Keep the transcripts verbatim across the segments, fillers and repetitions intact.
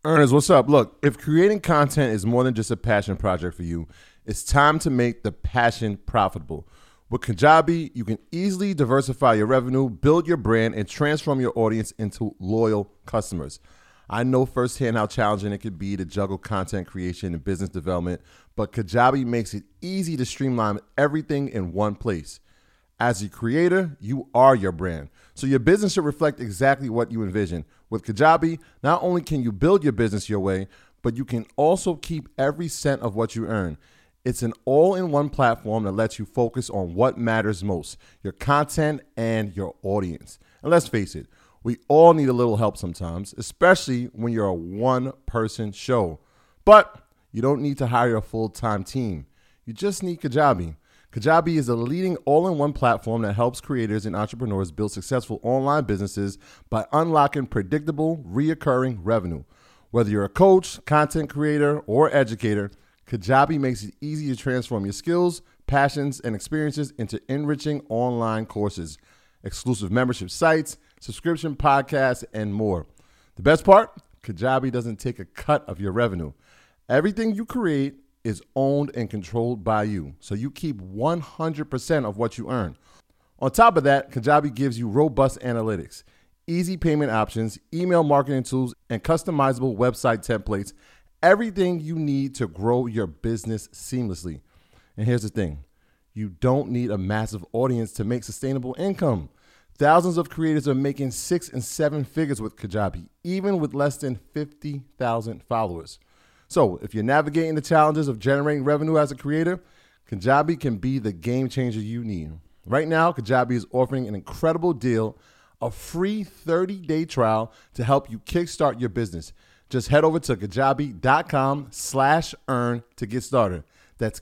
Ernest, what's up? Look, if creating content is more than just a passion project for you, it's time to make the passion profitable. With Kajabi, you can easily diversify your revenue, build your brand, and transform your audience into loyal customers. I know firsthand how challenging it could be to juggle content creation and business development, but Kajabi makes it easy to streamline everything in one place. As a creator, you are your brand, so your business should reflect exactly what you envision. With Kajabi, not only can you build your business your way, but you can also keep every cent of what you earn. It's an all-in-one platform that lets you focus on what matters most, your content and your audience. And let's face it, we all need a little help sometimes, especially when you're a one-person show. But you don't need to hire a full-time team. You just need Kajabi. Kajabi is a leading all-in-one platform that helps creators and entrepreneurs build successful online businesses by unlocking predictable, reoccurring revenue. Whether you're a coach, content creator, or educator, Kajabi makes it easy to transform your skills, passions, and experiences into enriching online courses, exclusive membership sites, subscription podcasts, and more. The best part? Kajabi doesn't take a cut of your revenue. Everything you create is owned and controlled by you, so you keep one hundred percent of what you earn. On top of that, Kajabi gives you robust analytics, easy payment options, email marketing tools, and customizable website templates, everything you need to grow your business seamlessly. And here's the thing, you don't need a massive audience to make sustainable income. Thousands of creators are making six and seven figures with Kajabi, even with less than fifty thousand followers. So if you're navigating the challenges of generating revenue as a creator, Kajabi can be the game changer you need. Right now, Kajabi is offering an incredible deal, a free thirty-day trial to help you kickstart your business. Just head over to kajabi.com slash earn to get started. That's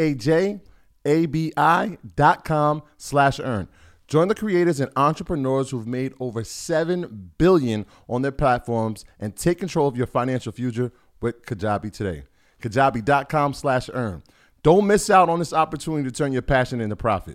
K-A-J-A-B-I dot com slash earn. Join the creators and entrepreneurs who've made over seven billion dollars on their platforms and take control of your financial future with Kajabi today. Kajabi.com slash earn. Don't miss out on this opportunity to turn your passion into profit.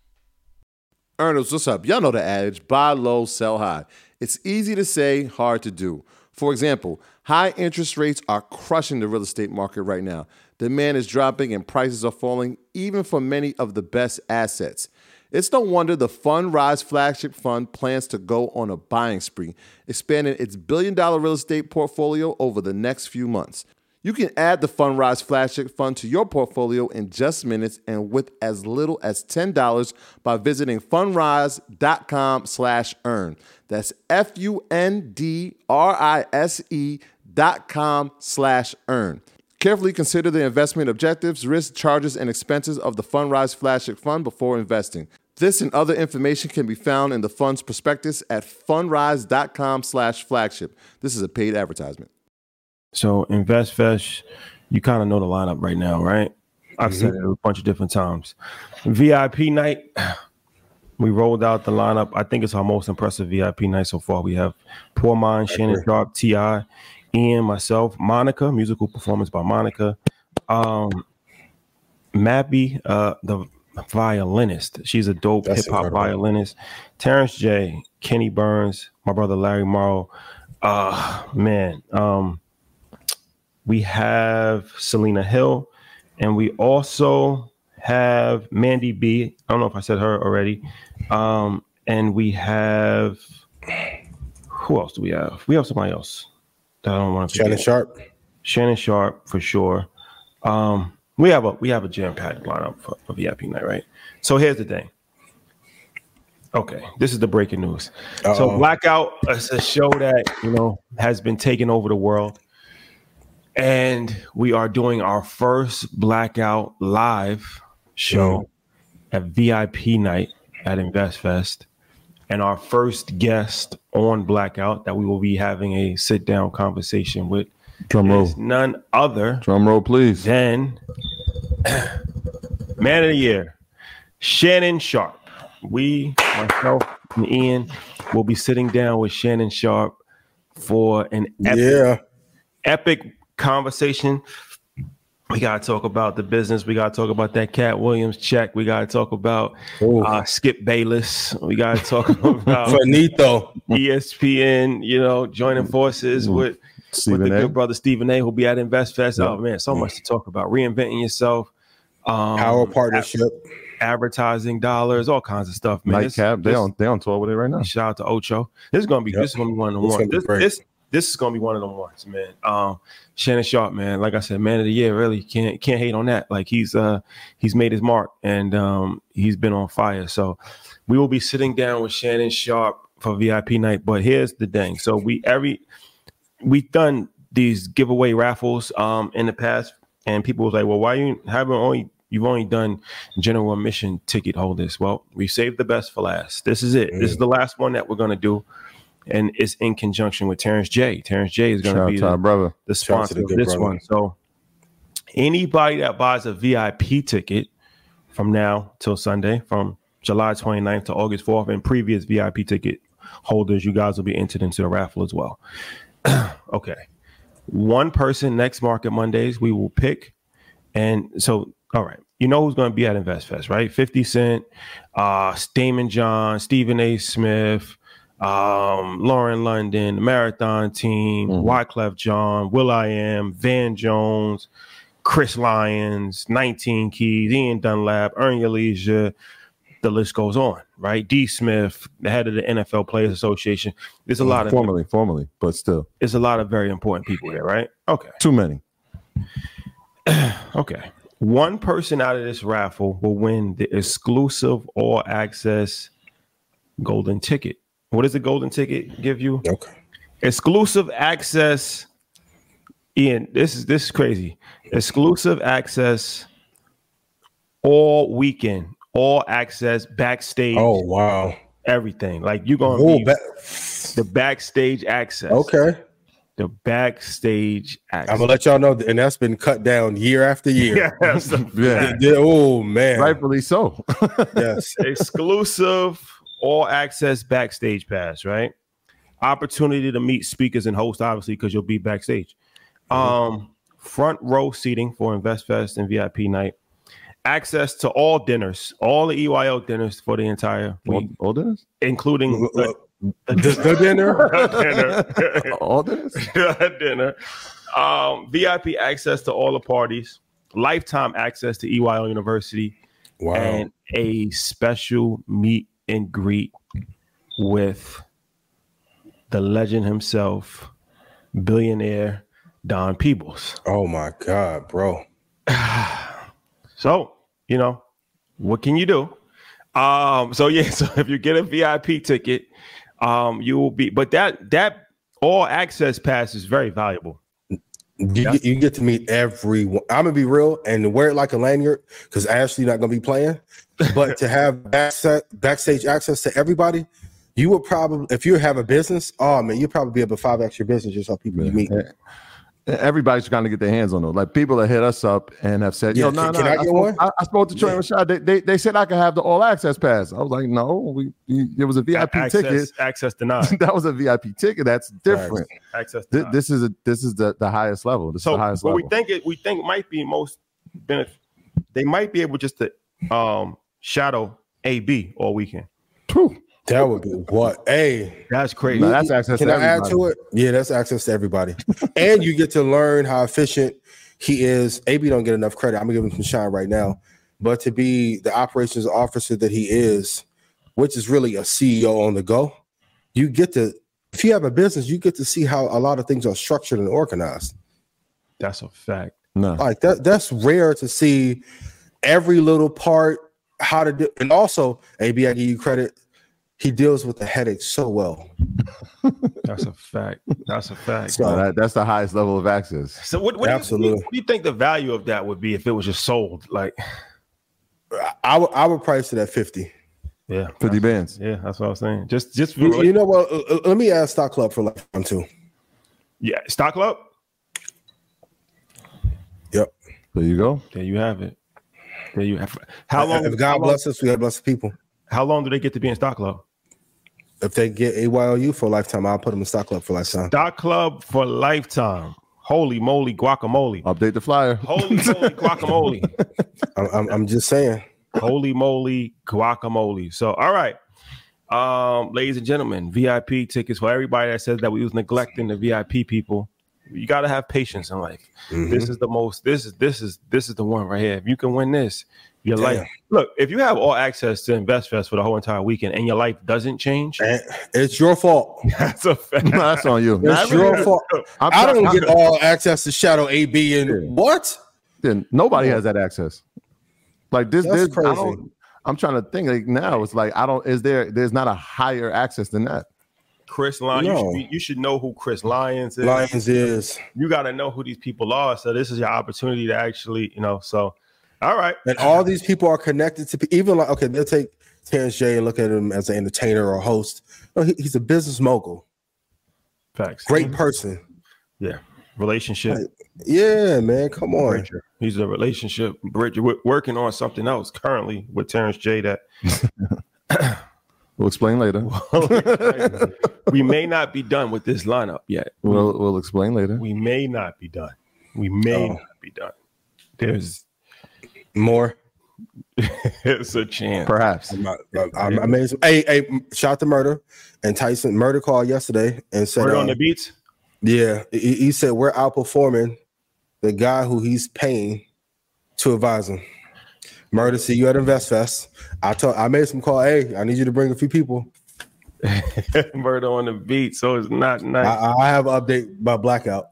Earners, what's up? Y'all know the adage, buy low, sell high. It's easy to say, hard to do. For example, high interest rates are crushing the real estate market right now. Demand is dropping and prices are falling, even for many of the best assets. It's no wonder the Fundrise flagship fund plans to go on a buying spree, expanding its billion-dollar real estate portfolio over the next few months. You can add the Fundrise flagship fund to your portfolio in just minutes and with as little as ten dollars by visiting fundrise.com slash earn. That's F-U-N-D-R-I-S-E dot com slash earn. Carefully consider the investment objectives, risks, charges, and expenses of the Fundrise Flagship Fund before investing. This and other information can be found in the fund's prospectus at fundrise.com slash flagship. This is a paid advertisement. So InvestFest, you kind of know the lineup right now, right? I've mm-hmm. said it a bunch of different times. V I P night, we rolled out the lineup. I think it's our most impressive V I P night so far. We have Poor Mind, Shannon Sharpe, T I, Ian, myself, Monica, musical performance by Monica, um, Mappy, uh, the violinist. She's a dope hip hop violinist. Terrence J, Kenny Burns, my brother Larry Morrow. Uh, man, um, we have Selena Hill, and we also have Mandy B. I don't know if I said her already. Um, and we have, who else do we have? We have somebody else. I don't want to Shannon Sharpe. Shannon Sharpe for sure. Um, we have a we have a jam-packed lineup for, for V I P night, right? So here's the thing. Okay, this is the breaking news. Uh-oh. So Blackout is a show that you know has been taking over the world, and we are doing our first Blackout live show mm. at V I P night at InvestFest. And our first guest on Blackout that we will be having a sit-down conversation with Drum roll. Is none other Drum roll, please. than Man of the Year, Shannon Sharpe. We, myself, and Ian will be sitting down with Shannon Sharpe for an epic, yeah. epic conversation. We got to talk about the business. We got to talk about that Cat Williams check. We got to talk about uh, Skip Bayless. We got to talk about Finito. E S P N, you know, joining forces mm. with Stephen with the A. good brother Stephen A, who'll be at InvestFest. Yep. Oh man, so much to talk about. Reinventing yourself, um, Power partnership, advertising dollars, all kinds of stuff. Man, Nightcap. They on they on tour with it right now. Shout out to Ocho. This is gonna be Yep. this is gonna be one of the It's ones. gonna be This, great. this this is gonna be one of them ones, man. Um, Shannon Sharp, man. Like I said, man of the year. Really can't can't hate on that. Like he's uh he's made his mark and um he's been on fire. So we will be sitting down with Shannon Sharp for V I P night. But here's the thing. So we every we've done these giveaway raffles um in the past, and people was like, well, why you haven't only you've only done general admission ticket holders? Well, we saved the best for last. This is it. Mm. This is the last one that we're gonna do. And it's in conjunction with Terrence J. Terrence J is going to be the, brother. the sponsor of this brother. one. So anybody that buys a V I P ticket from now till Sunday, from July twenty-ninth to August fourth, and previous V I P ticket holders, you guys will be entered into the raffle as well. Okay. One person next Market Mondays we will pick. And so, all right, you know who's going to be at InvestFest, right? fifty Cent, uh, Damon John, Stephen A. Smith, um, Lauren London, the Marathon Team, mm-hmm. Wyclef John, will.i.am, Van Jones, Chris Lyons, nineteen Keys, Ian Dunlap, Earn Your Leisure. The list goes on, right? D. Smith, the head of the N F L Players Association. There's a lot of formerly, formerly, but still, there's a lot of very important people there, right? Okay, too many. Okay, one person out of this raffle will win the exclusive all access golden ticket. What does the golden ticket give you? Okay. Exclusive access. Ian, this is this is crazy. Exclusive access all weekend, all access backstage. Oh wow. Everything. Like you're gonna Ooh, be ba- the backstage access. Okay. The backstage access. I'm gonna let y'all know, and that's been cut down year after year. Yes. Yeah. Yeah, oh man. Rightfully so. Yes. Exclusive all access backstage pass, right? Opportunity to meet speakers and hosts, obviously, because you'll be backstage. Um, front row seating for InvestFest and V I P night. Access to all dinners, all the E Y O dinners for the entire week, all, all dinners, including the, the, the dinner, dinner, all dinners, dinner. Um, V I P access to all the parties, lifetime access to E Y O University, wow, and a special meet and greet with the legend himself, billionaire Don Peebles. Oh my God, bro. So, you know, what can you do? Um, so yeah, so if you get a V I P ticket, um, you will be, but that that all access pass is very valuable. You, get, you get to meet everyone. I'm gonna be real and wear it like a lanyard because Ashley not gonna be playing. But to have backstage, backstage access to everybody, you would probably, if you have a business, oh man, you'd probably be able to five X your business just how people you meet. Everybody's trying to get their hands on those. Like people that hit us up and have said, "Yo, yeah, no, can, no." can I, I, get spoke, one? I, I spoke to Troy and Rashad. They, they they said I could have the all access pass. I was like, no, we it was a V I P access, ticket. Access denied. That was a V I P ticket. That's different. Right. Access. This, this is a this is the, the highest level. This so, is the highest but level. we think it we think it might be most benefit. They might be able just to um shadow A B all weekend. Whew. That would be what? Hey, that's crazy. No, that's access. Can to I everybody. add to it? Yeah, that's access to everybody, and you get to learn how efficient he is. A B don't get enough credit. I'm gonna give him some shine right now, but to be the operations officer that he is, which is really a C E O on the go, you get to. If you have a business, you get to see how a lot of things are structured and organized. That's a fact. No, like that. That's rare to see every little part. How to do, and also A B, I give you credit. He deals with the headache so well. That's a fact. That's a fact. So, no, that, that's the highest level of access. So what, what, absolutely. Do you, what do you think the value of that would be if it was just sold? Like, I would I would price it at fifty. Yeah, fifty bands. Yeah, that's what I was saying. Just just for, You, you know what? Uh, let me ask Stock Club for lifetime too. Yeah, Stock Club. Yep. There you go. There you have it. There you have. How long? If God how bless long, us, we have blessed people. How long do they get to be in Stock Club? If they get A Y O U for a lifetime, I'll put them in Stock Club for a lifetime. Stock Club for lifetime. Holy moly, guacamole! Update the flyer. Holy moly, guacamole! I'm, I'm, I'm just saying. Holy moly, guacamole! So, all right, um, ladies and gentlemen, V I P tickets for everybody that says that we was neglecting the V I P people. You got to have patience in life. Mm-hmm. This is the most. This is this is this is the one right here. If you can win this, your Damn. life. Look, if you have all access to InvestFest for the whole entire weekend and your life doesn't change, And it's your fault. that's a fact. No, that's on you. It's Nah, your really- fault. I'm I don't try- get all access to Shadow A B and Yeah. what? Then nobody has that access. Like this, That's this I crazy. don't, I'm trying to think. Like now, it's like I don't. Is there? There's not a higher access than that. Chris Lyons, you, No. should be, you should know who Chris Lyons is. Lions is. You got to know who these people are. So this is your opportunity to actually, you know. So, all right. And all these people are connected to pe- even like okay, they'll take Terrence J and look at him as an entertainer or host. No, he, he's a business mogul, Facts. great person. Yeah. Relationship. Right. Yeah, man, come on. Bridger. He's a relationship bridger. We're working on something else currently with Terrence J that We'll explain later. we may not be done with this lineup yet. We'll we'll explain later. We may not be done. We may Oh. not be done. There's More. there's a chance. Perhaps. I'm, not, I'm, I'm amazing. Hey, hey, shout to Murder and Tyson. Murder called yesterday and said, Word uh, on the beats. yeah, he, he said we're outperforming the guy who he's paying to advise him. Murder, see you at InvestFest. I told, I made some call. Hey, I need you to bring a few people. Murder on the beat. So it's not nice. I, I have an update by Blackout.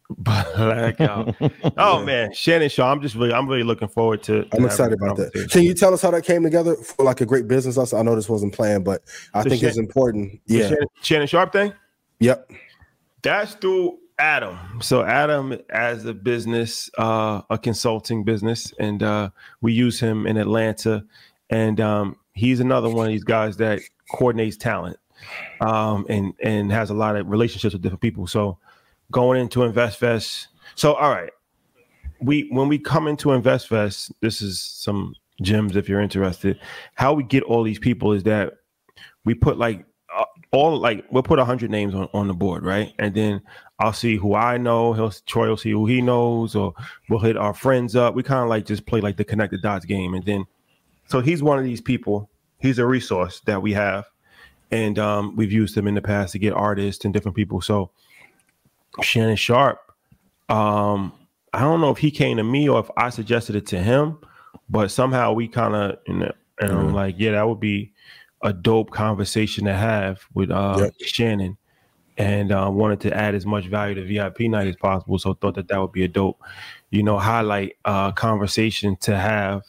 Blackout. Oh man, Shannon Shaw. I'm just really, I'm really looking forward to. to I'm excited having a about that. conversation. Can you tell us how that came together for like a great business? Also, I know this wasn't planned, but I The think it's Shan- important. The Yeah. Shannon, Shannon Sharp thing. Yep. That's through Adam. So Adam as a business, uh, a consulting business, and uh, we use him in Atlanta. And um, he's another one of these guys that coordinates talent um, and and has a lot of relationships with different people. So going into InvestFest. So all right, we when we come into InvestFest, this is some gems if you're interested. How we get all these people is that we put like uh, all like we'll put a hundred names on, on the board, right? And then I'll see who I know. He'll Troy will see who he knows, or we'll hit our friends up. We kind of like just play like the connect the dots game. And then so he's one of these people. He's a resource that we have, and um, we've used him in the past to get artists and different people. So Shannon Sharp, um, I don't know if he came to me or if I suggested it to him, but somehow we kind of, you know, and I'm like, yeah, that would be a dope conversation to have with uh, Yep. Shannon, and uh, wanted to add as much value to V I P night as possible. So thought that that would be a dope, you know, highlight uh, conversation to have.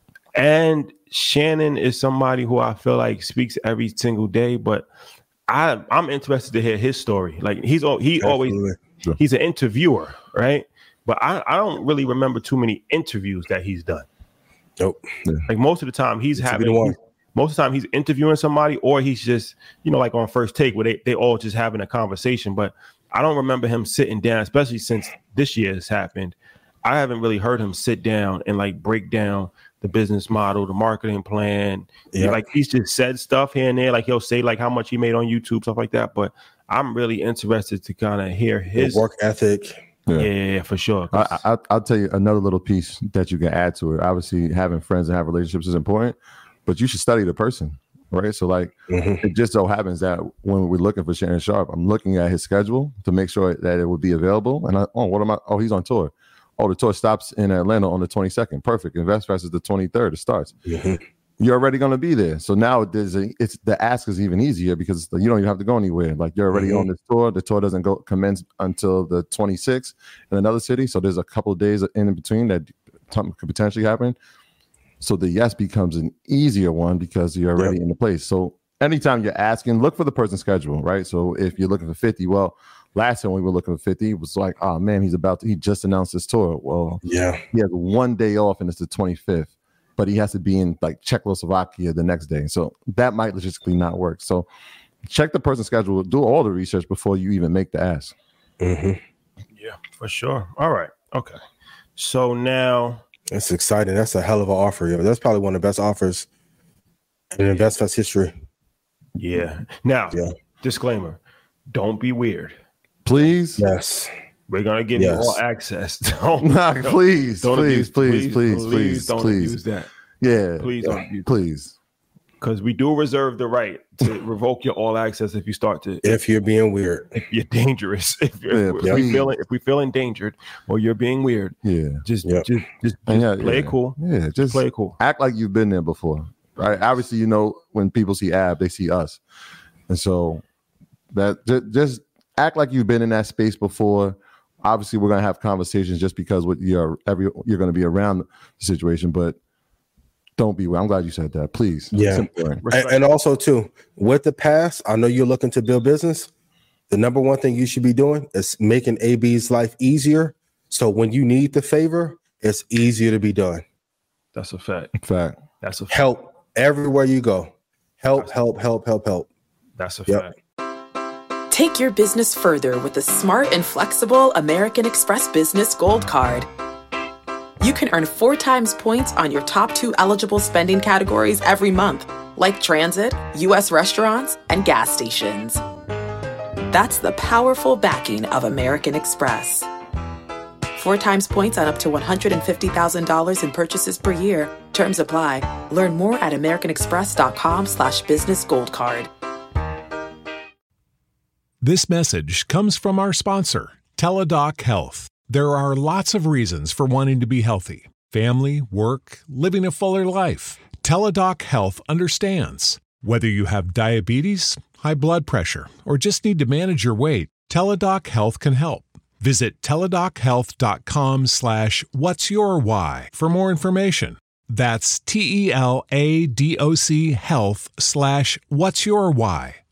And Shannon is somebody who I feel like speaks every single day, but I I'm interested to hear his story. Like he's al- he always Absolutely. he's an interviewer, right? But I, I don't really remember too many interviews that he's done. Nope. Like most of the time he's This will be having the one. he's- most of the time he's interviewing somebody, or he's just, you know, like on First Take where they, they all just having a conversation. But I don't remember him sitting down, especially since this year has happened. I haven't really heard him sit down and like break down the business model, the marketing plan. Yeah. Like he's just said stuff here and there. Like he'll say like how much he made on YouTube, stuff like that. But I'm really interested to kind of hear his Work ethic. yeah, yeah, for sure. I, I, I'll tell you another little piece that you can add to it. Obviously, having friends and have relationships is important, but you should study the person, right? So, like, Mhm. it just so happens that when we're looking for Shannon Sharp, I'm looking at his schedule to make sure that it would be available. And I, oh, what am I? Oh, he's on tour. Oh, the tour stops in Atlanta on the twenty-second. Perfect. InvestFest is the twenty-third. It starts. Mhm. You're already going to be there. So now there's a, it's the ask is even easier because you don't even have to go anywhere. Like you're already Mhm. on this tour. The tour doesn't go commence until the twenty-sixth in another city. So there's a couple of days in between that something could potentially happen. So the yes becomes an easier one because you're already Yep. in the place. So anytime you're asking, look for the person's schedule, right? So if you're looking for fifty, well, last time we were looking for fifty, it was like, oh man, he's about to, he just announced his tour. Well, Yeah. he has one day off and it's the twenty-fifth, but he has to be in like Czechoslovakia the next day. So that might logistically not work. So check the person's schedule, do all the research before you even make the ask. hmm Yeah, for sure. All right. Okay. So now, That's exciting. That's a hell of an offer. Yo. That's probably one of the best offers in InvestFest history. yeah. Now, Yeah. disclaimer: don't be weird. Please. Yes. We're gonna give Yes. you all access. Don't, Nah, please, don't please, abuse- please, please, please, don't please. abuse that. Yeah. Please yeah, don't abuse that. Please. Because we do reserve the right to revoke your all access if you start to. If you're being weird, if you're dangerous, if, you're, Yeah, if we feel if we feel endangered or you're being weird, Yeah. just Yep. just just, just Yeah, play yeah. it cool. Yeah, just Play it cool. act like you've been there before, right? Obviously, you know, when people see Ab, they see us, and so that just, just act like you've been in that space before. Obviously, we're gonna have conversations just because what you're every you're gonna be around the situation, but don't be. I'm glad you said that. Please, Yeah. It's important. and, and also too with the past, I know you're looking to build business. The number one thing you should be doing is making A B's life easier. So when you need the favor, it's easier to be done. That's a fact. Fact. That's a fact. Help everywhere you go. Help, help, help, help, help. That's a Yep. fact. Take your business further with the smart and flexible American Express Business Gold Card. You can earn four times points on your top two eligible spending categories every month, like transit, U S restaurants, and gas stations. That's the powerful backing of American Express. Four times points on up to one hundred fifty thousand dollars in purchases per year. Terms apply. Learn more at americanexpress.com slash business gold card. This message comes from our sponsor, Teladoc Health. There are lots of reasons for wanting to be healthy. Family, work, living a fuller life. Teladoc Health understands. Whether you have diabetes, high blood pressure, or just need to manage your weight, Teladoc Health can help. Visit teladochealth.com slash what's your why for more information. That's T E L A D O C health slash what's your why.